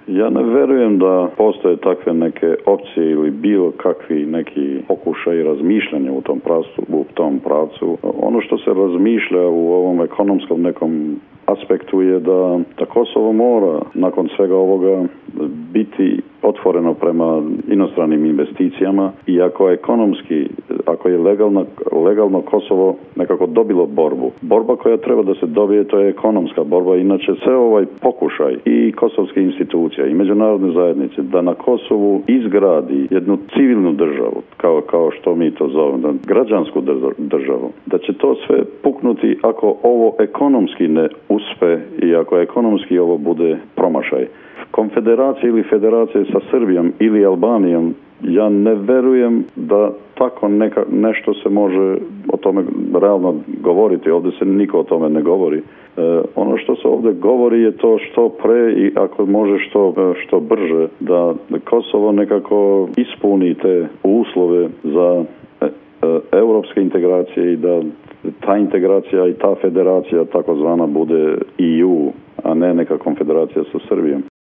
Ja ne verujem da postoje takve neke opcije ili bilo kakvi neki pokušaj razmišljanja u tom pravcu. Ono što se razmišlja u ovom ekonomskom nekom aspektu je da Kosovo mora nakon svega ovoga biti otvoreno prema inostranim investicijama i ako je legalno Kosovo nekako dobilo borbu. Borba koja treba da se dobije, to je ekonomska borba. Inače, sve ovaj pokušaj i kosovske institucija i međunarodne zajednice da na Kosovu izgradi jednu civilnu državu, kao što mi to zovemo, građansku državu, da će to sve puknuti ako ovo ekonomski ne uspe i ako ekonomski ovo bude promašaj. Konfederacija ili federacija sa Srbijom ili Albanijom, ja ne verujem da tako nešto se može o tome realno govoriti. Ovdje se niko o tome ne govori. Ono što se ovdje govori je to što pre i ako može što brže da Kosovo nekako ispuni te uslove za europske integracije i da ta integracija i ta federacija takozvana bude EU, a ne neka konfederacija sa Srbijom.